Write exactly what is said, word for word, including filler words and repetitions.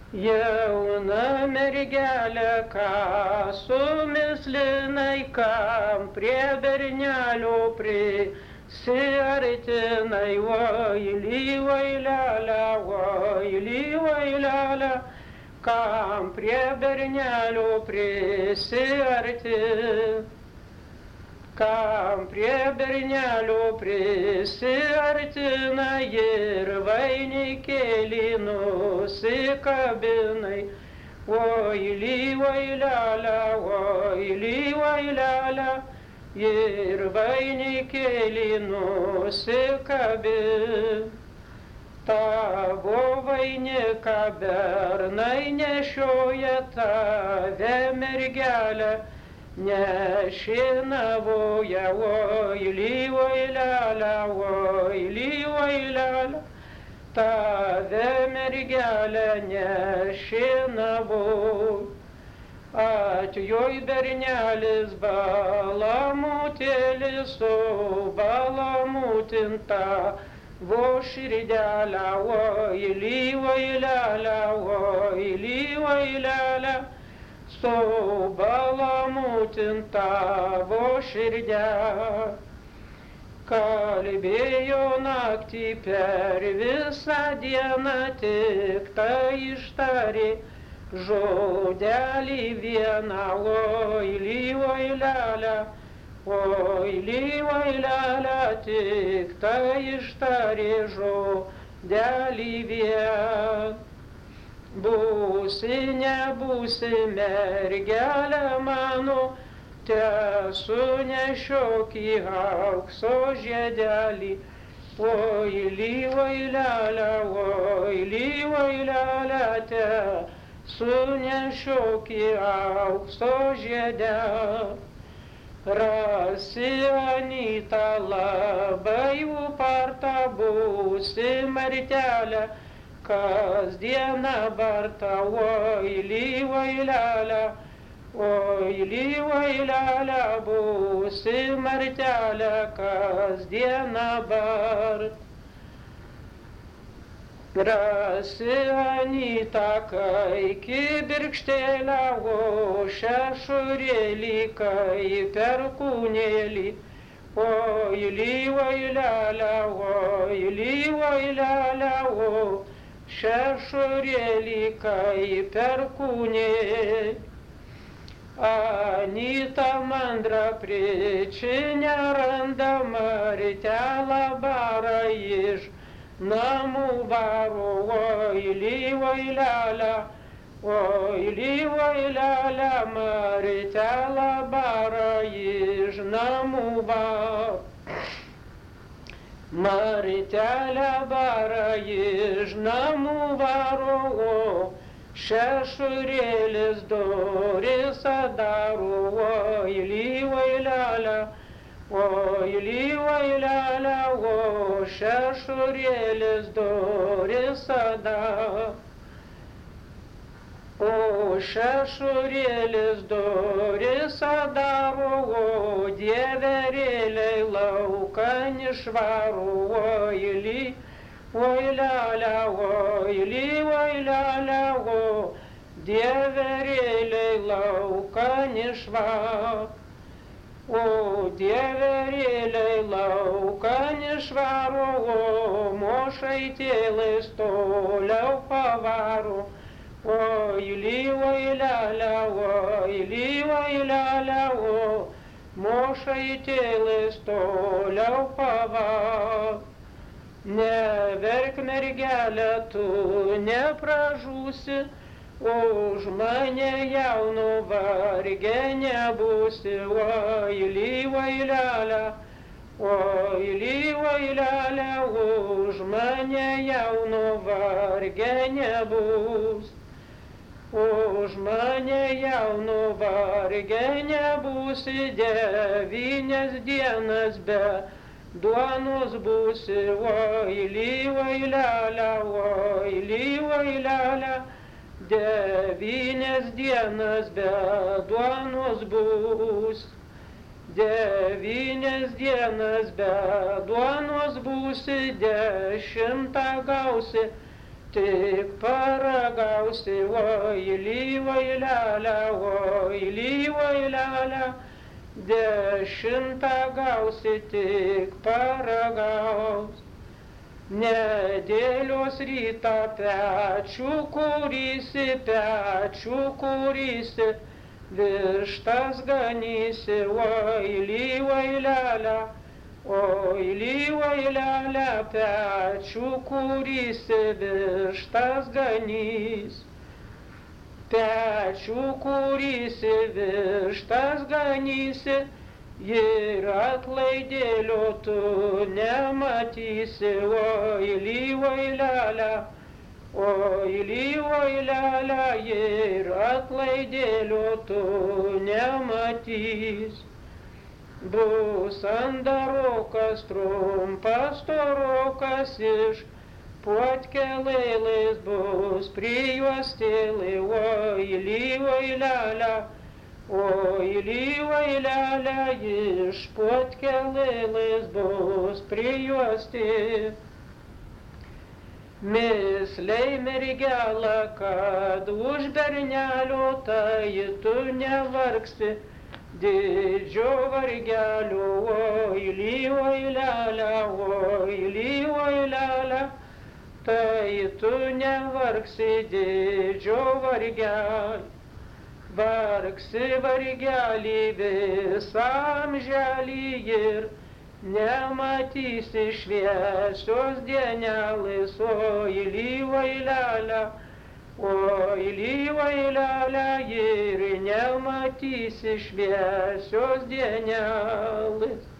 Jauna mergelė, ką sumislinai, kam prie bernelio prisiartinai, vaily, vailelė, vaily, vailelė, kam prie bernelio prisiartinai. Kam prie bernelio prisiartina ir vainikėlį nusikabinai. Vaily, vailelė, vaily, vailelė, ir vainikėlį nusikabinai. Tavo vainiką bernai nešioja, tave mergelę nešinavoja, vaily, vailelė, vaily, vailelė, tave mergelė nešinavoja. Atjoj bernelis balamutėlis, su balamutinta vo širdelę, vaily, vailelė, vaily, vailelė, su balamutinta vo širdelę. Kalbėjo naktį per visą dieną, tik tai ištarė žodelį vieną, vaily, vailelė, vaily, vailelė, tik tai ištarė žodelį vieną. Būsi, nebūsi mergelė mano, tesu nešiok į aukso žiedelį. Vaily, vailelė, vaily, vailelė, tesu nešiok į aukso žiedelį. Rasi Anytą labai upartą, būsi martelė, kasdieną bartą, vaily, vailelė, vaily, vailelė, būsi martelė, kasdieną bartą. Rasi Anytą, kai kibirkštėlę, o šešurėlį, kai perkūnėlį, vaily, vailelė, vaily, vailelė, o šešurėlį, kai perkūnėlį. Anyta mandra pričinę randa, martelę barą iš namų varo, vaily, vailelė, vaily, vailelė, martelę barą iš namų varo. Martelę barą iš namų varo, o šešurėlis duris atdaro, vaily, vailelė, vaily, vailelė, o šešurėlis duris atdaro. O šešurėlis duris atdaro, o dieverėliai laukan išvaro, vaily, vailelė, vaily, vailelė, o dieverėliai laukan išvaro. O dieverėliai laukan išvaro, o mošaitėlais toliau pavaro. Vaily, vailelė, vaily, vailelė, o mošaitėlais toliau pavaro. Neverk mergelė, tu nepražūsi, už mane jauno varge nebūsi, vaily, vailelė, vaily, vailelė, už mane jauno varge nebūsi. Už mane jauno varge nebūsi, devynias dienas be duonos būsi, vaily, vailelė, vaily, vailelė, devynias dienas be duonos būsi. Devynias dienas be duonos būsi, dešimtą gausi tik paragausi, vaily vailelę, vaily vailelę, dešimtą gausi, tik paragaus. Nedėlios rytą pečių kūrysi, pečių kūrysi, vištas ganysi, vaily vailelę, vaily vailelę, pečių kūrysi, vištas ganys. Pečių kūrysi, vištas ganysi, ir atlaidėlio tu nematysi, vaily vailelę, vaily vailelę, ir atlaidėlio tu nematys. Bus andarokas, trumpas storokas, iš puotkelėlės bus prijuostėlė, vaily vailelę, vaily vailelę, iš puotkelėlės bus prijuostė. Misliai mergelą, kad už bernelio tai tu nevargsi, didžio vargelio, vaily vailelę, vaily vailelę, tai tu nevargsi, didžio vargelio. Vargsi vargelį visam želį ir nematysi šviesios dienelės, vaily vailelę, vaily vailelę, ir nematysi šviesios dienelės.